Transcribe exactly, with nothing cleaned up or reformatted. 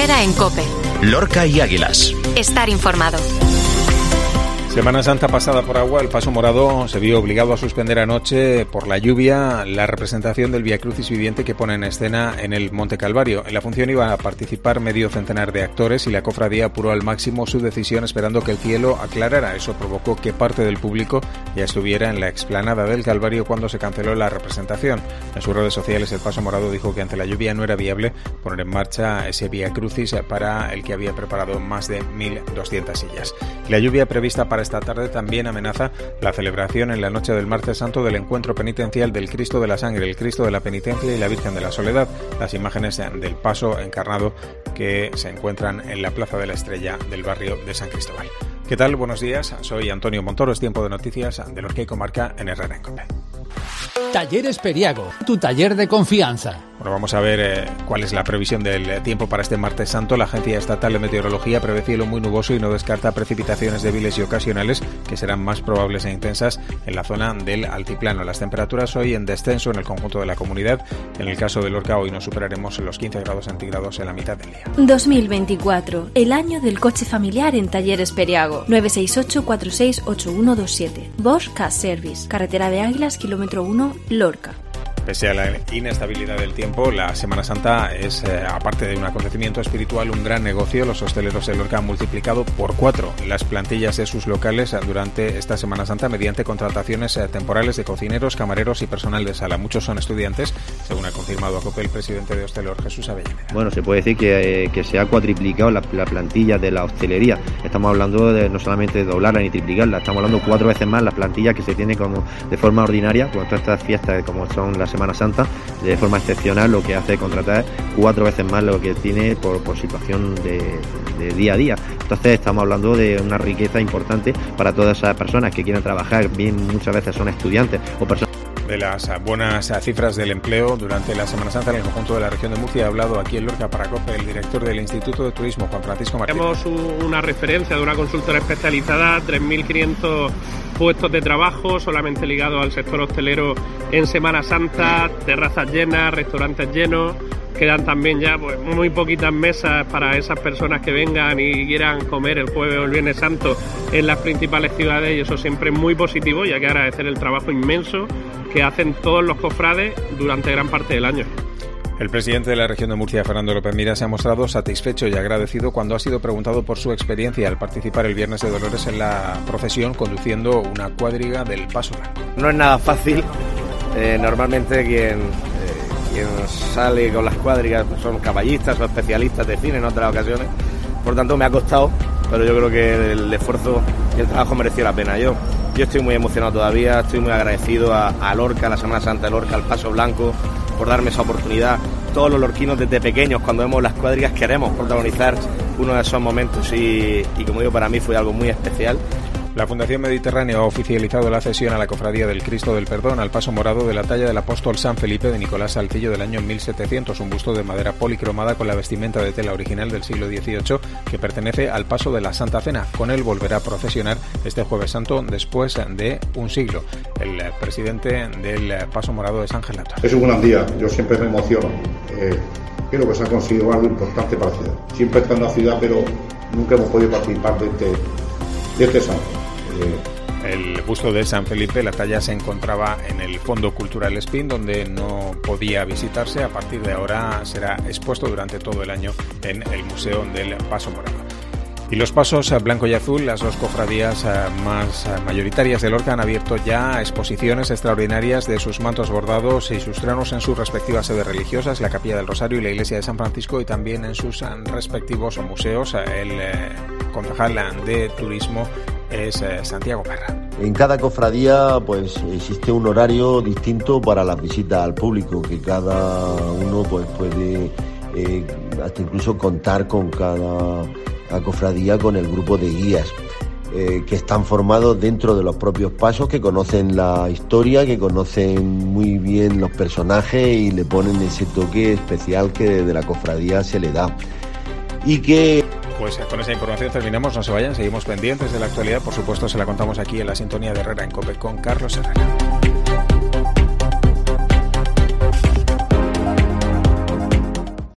Herrera en COPE. Lorca y Águilas. Estar informado. Semana Santa pasada por agua, el Paso Morado se vio obligado a suspender anoche por la lluvia la representación del Vía Crucis viviente que pone en escena en el Monte Calvario. En la función iban a participar medio centenar de actores y la cofradía apuró al máximo su decisión esperando que el cielo aclarara. Eso provocó que parte del público ya estuviera en la explanada del Calvario cuando se canceló la representación. En sus redes sociales el Paso Morado dijo que ante la lluvia no era viable poner en marcha ese Vía Crucis para el que había preparado más de mil doscientas sillas. La lluvia prevista para esta tarde también amenaza la celebración en la noche del Martes Santo del encuentro penitencial del Cristo de la Sangre, el Cristo de la Penitencia y la Virgen de la Soledad. Las imágenes del paso encarnado que se encuentran en la Plaza de la Estrella del barrio de San Cristóbal. ¿Qué tal? Buenos días, soy Antonio Montoro, es tiempo de noticias de Lorca y Comarca en Herrera en COPE. Talleres Periago, tu taller de confianza. Bueno, vamos a ver eh, cuál es la previsión del tiempo para este Martes Santo. La Agencia Estatal de Meteorología prevé cielo muy nuboso y no descarta precipitaciones débiles y ocasionales que serán más probables e intensas en la zona del altiplano. Las temperaturas hoy en descenso en el conjunto de la comunidad. En el caso de Lorca hoy no superaremos los quince grados centígrados en la mitad del día. dos mil veinticuatro, el año del coche familiar en Talleres Periago. nueve seis ocho, cuatro seis ocho uno dos siete. Bosch Car Service, carretera de Águilas, kilómetro uno, Lorca. Pese a la inestabilidad del tiempo, la Semana Santa es, eh, aparte de un acontecimiento espiritual, un gran negocio. Los hosteleros de Lorca han multiplicado por cuatro las plantillas de sus locales durante esta Semana Santa mediante contrataciones eh, temporales de cocineros, camareros y personal de sala. Muchos son estudiantes, según ha confirmado a COPE el presidente de Hostelor, Jesús Avellaneda. Bueno, se puede decir que, eh, que se ha cuatriplicado la, la plantilla de la hostelería. Estamos hablando de no solamente de doblarla ni triplicarla, estamos hablando cuatro veces más la plantilla que se tiene como de forma ordinaria con todas estas fiestas como son las Semana Santa, de forma excepcional, lo que hace es contratar cuatro veces más lo que tiene por, por situación de, de día a día. Entonces estamos hablando de una riqueza importante para todas esas personas que quieran trabajar, bien muchas veces son estudiantes o personas. De las buenas cifras del empleo durante la Semana Santa en el conjunto de la región de Murcia ha hablado aquí en Lorca para COPE el director del Instituto de Turismo, Juan Francisco Martínez. Tenemos una referencia de una consultora especializada, tres mil quinientos puestos de trabajo solamente ligados al sector hostelero en Semana Santa, terrazas llenas, restaurantes llenos. Quedan también ya pues muy poquitas mesas para esas personas que vengan y quieran comer el jueves o el viernes santo en las principales ciudades, y eso siempre es muy positivo y hay que agradecer el trabajo inmenso que hacen todos los cofrades durante gran parte del año. El presidente de la región de Murcia, Fernando López Mira, se ha mostrado satisfecho y agradecido cuando ha sido preguntado por su experiencia al participar el Viernes de Dolores en la procesión conduciendo una cuadriga del Paso Blanco. No es nada fácil, eh, normalmente quien, eh, quien sale con las cuadrigas son caballistas o especialistas de cine en otras ocasiones, por tanto me ha costado, pero yo creo que el esfuerzo y el trabajo mereció la pena. Yo, yo estoy muy emocionado todavía, estoy muy agradecido a, a Lorca, a la Semana Santa de Lorca, al Paso Blanco, por darme esa oportunidad. Todos los lorquinos desde pequeños, cuando vemos las cuadrigas, queremos protagonizar uno de esos momentos y, y como digo, para mí fue algo muy especial. La Fundación Mediterráneo ha oficializado la cesión a la Cofradía del Cristo del Perdón al Paso Morado de la talla del apóstol San Felipe de Nicolás Salcillo del año mil setecientos, un busto de madera policromada con la vestimenta de tela original del siglo dieciocho que pertenece al Paso de la Santa Cena. Con él volverá a procesionar este Jueves Santo después de un siglo. El presidente del Paso Morado es Ángel Lator. Es un gran día, yo siempre me emociono. Eh, creo que se ha conseguido algo importante para la ciudad. Siempre está en la ciudad, pero nunca hemos podido participar de este, de este santo. El busto de San Felipe, la talla se encontraba en el Fondo Cultural Espín, donde no podía visitarse. A partir de ahora será expuesto durante todo el año en el Museo del Paso Morado. Y los pasos blanco y azul, las dos cofradías más mayoritarias de Lorca, han abierto ya exposiciones extraordinarias de sus mantos bordados y sus tronos en sus respectivas sedes religiosas, la Capilla del Rosario y la Iglesia de San Francisco, y también en sus respectivos museos. El concejal de Turismo es Santiago Parra. En cada cofradía pues existe un horario distinto para las visitas al público, que cada uno pues puede eh, hasta incluso contar con cada cofradía con el grupo de guías eh, que están formados dentro de los propios pasos, que conocen la historia, que conocen muy bien los personajes y le ponen ese toque especial que desde la cofradía se le da. Y que Pues con esa información terminamos, no se vayan, seguimos pendientes de la actualidad, por supuesto se la contamos aquí en la sintonía de Herrera en COPE con Carlos Herrera.